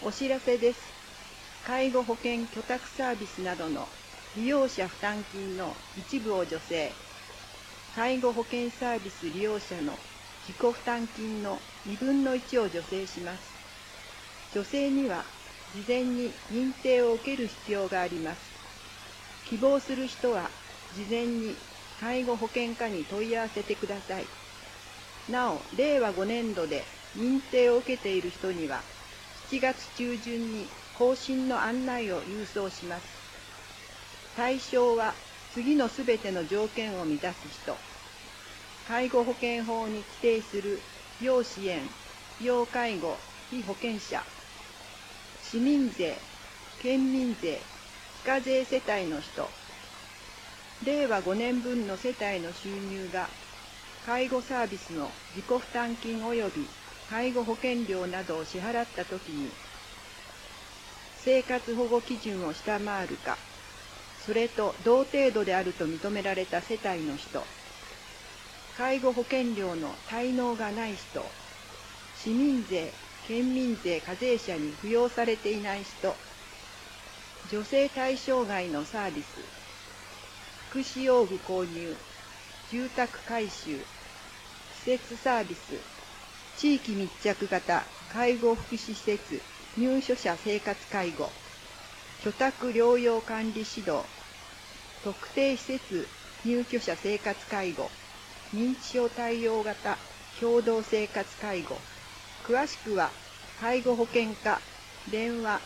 お知らせです。介護保険居宅サービスなどの利用者負担金の一部を助成、介護保険サービス利用者の自己負担金の1/2を助成します。助成には事前に認定を受ける必要があります。希望する人は事前に介護保険課に問い合わせてください。なお、令和5年度で認定を受けている人には、7月中旬に更新の案内を郵送します。対象は次のすべての条件を満たす人、介護保険法に規定する要支援、要介護、被保険者、市民税、県民税、非課税世帯の人、令和5年分の世帯の収入が介護サービスの自己負担金及び介護保険料などを支払ったときに、生活保護基準を下回るか、それと同程度であると認められた世帯の人、介護保険料の滞納がない人、市民税、県民税課税者に扶養されていない人、助成対象外のサービス、福祉用具購入、住宅改修、施設サービス、地域密着型介護福祉施設入所者生活介護、居宅療養管理指導、特定施設入居者生活介護、認知症対応型共同生活介護。詳しくは介護保険課電話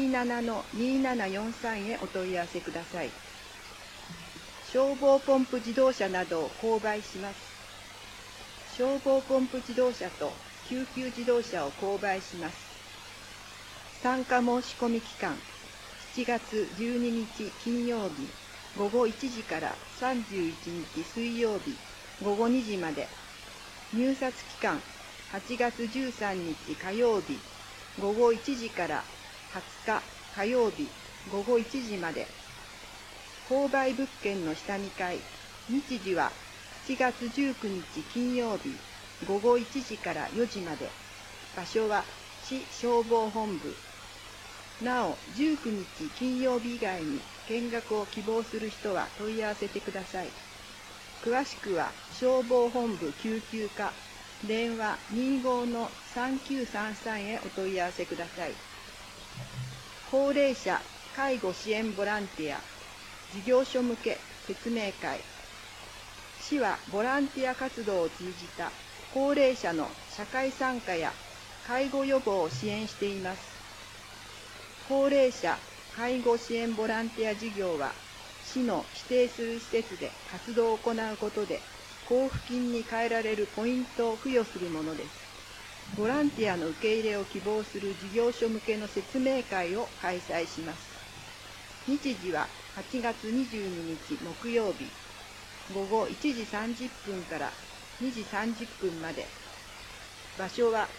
27-2743 へお問い合わせください。消防ポンプ自動車などを購買します。消防ポンプ自動車と救急自動車を購買します。参加申し込み期間、7月12日金曜日午後1時から31日水曜日午後2時まで。入札期間、8月13日火曜日午後1時から20日火曜日午後1時まで。購買物件の下見会、日時は7月19日金曜日午後1時から4時まで。場所は市消防本部。なお、19日金曜日以外に見学を希望する人は問い合わせてください。詳しくは消防本部救急課電話 25-3933 へお問い合わせください。高齢者介護支援ボランティア事業所向け説明会。市はボランティア活動を通じた高齢者の社会参加や介護予防を支援しています。高齢者介護支援ボランティア事業は、市の指定する施設で活動を行うことで、交付金に換えられるポイントを付与するものです。ボランティアの受け入れを希望する事業所向けの説明会を開催します。日時は8月22日木曜日、午後1時30分から2時30分まで。場所は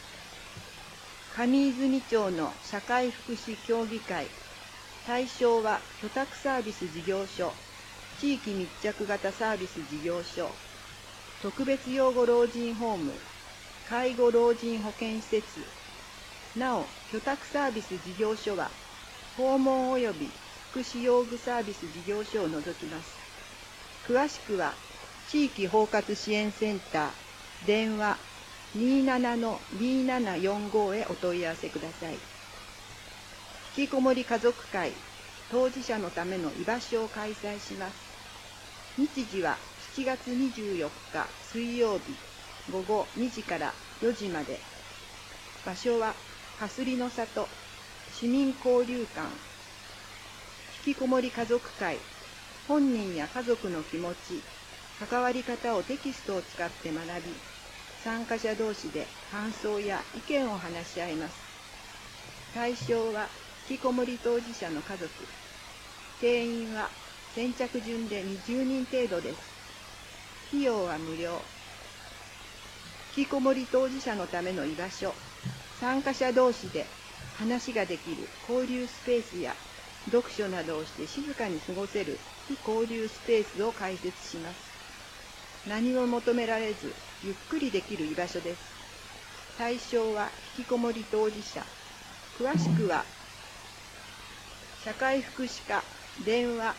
上泉町の社会福祉協議会。対象は居宅サービス事業所、地域密着型サービス事業所、特別養護老人ホーム、介護老人保健施設。なお、居宅サービス事業所は訪問及び福祉用具サービス事業所を除きます。詳しくは地域包括支援センター電話 27-2745 へお問い合わせください。引きこもり家族会当事者のための居場所を開催します。日時は7月24日水曜日午後2時から4時まで。場所はかすりの里市民交流館。引きこもり家族会、本人や家族の気持ち、関わり方をテキストを使って学び、参加者同士で感想や意見を話し合います。対象は引きこもり当事者の家族。定員は先着順で20人程度です。費用は無料。引きこもり当事者のための居場所、参加者同士で話ができる交流スペースや読書などをして静かに過ごせる非交流スペースを開設します。何も求められず、ゆっくりできる居場所です。対象は引きこもり当事者。 詳しくは社会福祉課電話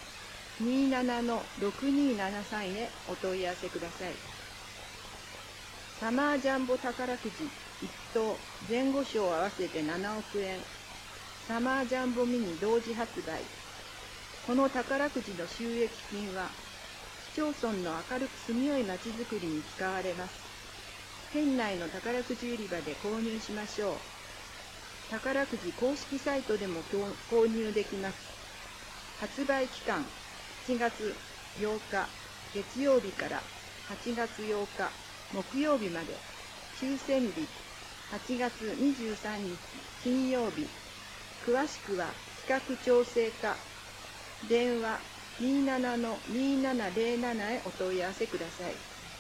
27-6273 へお問い合わせください。サマージャンボ宝くじ1等前後賞合わせて7億円、サマージャンボミニ同時発売。この宝くじの収益金は市町村の明るく住みよいまちづくりに使われます。県内の宝くじ売り場で購入しましょう。宝くじ公式サイトでも購入できます。発売期間7月8日月曜日から8月8日木曜日まで、抽選日8月23日金曜日。詳しくは企画調整課電話 27-2707 へお問い合わせください。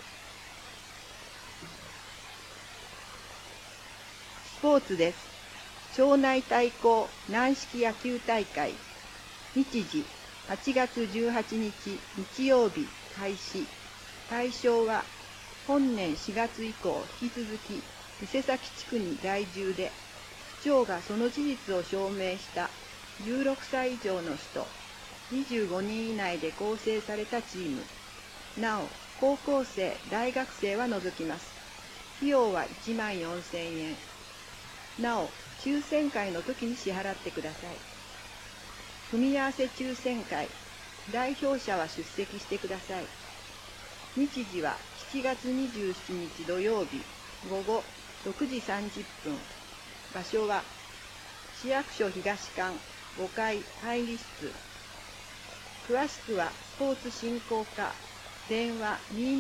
スポーツです。町内対抗軟式野球大会。日時8月18日日曜日開始。対象は本年4月以降引き続き伊勢崎地区に在住で、区長がその事実を証明した16歳以上の人25人以内で構成されたチーム。なお、高校生、大学生は除きます。費用は1万4000円。なお、抽選会の時に支払ってください。組み合わせ抽選会、代表者は出席してください。日時は7月27日土曜日午後6時30分。場所は市役所東館5階会議室。詳しくはスポーツ振興課電話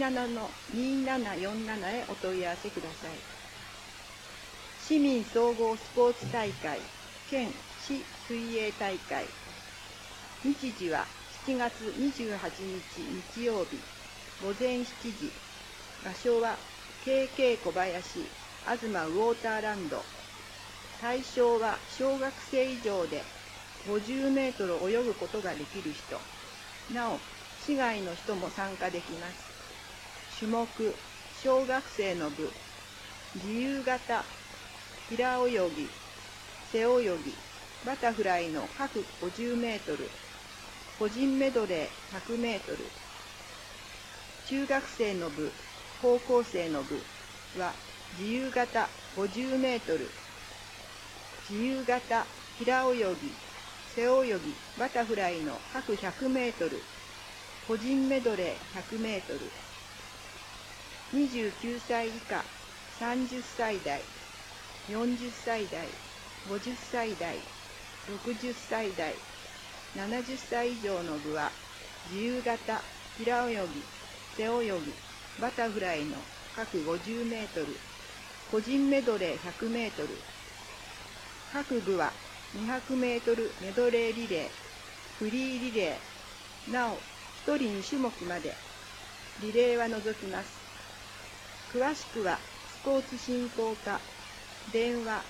27-2747 へお問い合わせください。市民総合スポーツ大会県市水泳大会。日時は7月28日日曜日午前7時。場所は KK 小林東ウォーターランド。対象は小学生以上で50メートル泳ぐことができる人。なお、市外の人も参加できます。種目、小学生の部、自由形、平泳ぎ、背泳ぎ、バタフライの各50メートル、個人メドレー100メートル。中学生の部、高校生の部は自由形50メートル、自由形、平泳ぎ、背泳ぎ、バタフライの各100メートル、個人メドレー100メートル。29歳以下、30歳代、40歳代、50歳代、60歳代、70歳以上の部は自由形、平泳ぎ、背泳ぎ、バタフライの各50メートル、個人メドレー100メートル。各部は200メートルメドレーリレー、フリーリレー。なお、1人2種目まで。リレーは除きます。詳しくはスポーツ振興課電話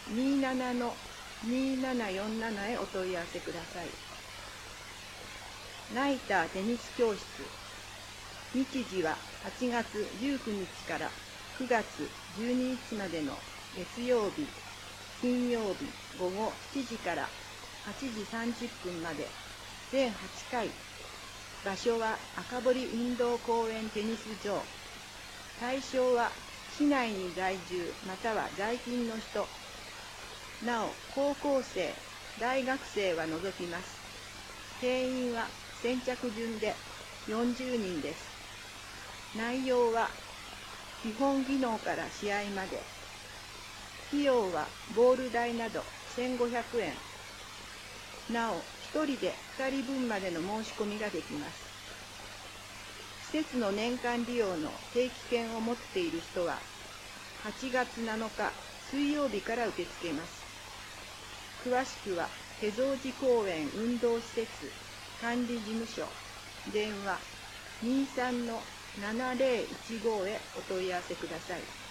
27-2747 へお問い合わせください。ナイターテニス教室。日時は8月19日から9月12日までの月曜日、金曜日午後7時から8時30分まで全8回。場所は赤堀運動公園テニス場。対象は市内に在住または在勤の人。なお、高校生、大学生は除きます。定員は先着順で40人です。内容は基本技能から試合まで。費用はボール代など1500円。なお、1人で2人分までの申し込みができます。施設の年間利用の定期券を持っている人は8月7日水曜日から受け付けます。詳しくは手蔵寺公園運動施設管理事務所電話 23-7015 へお問い合わせください。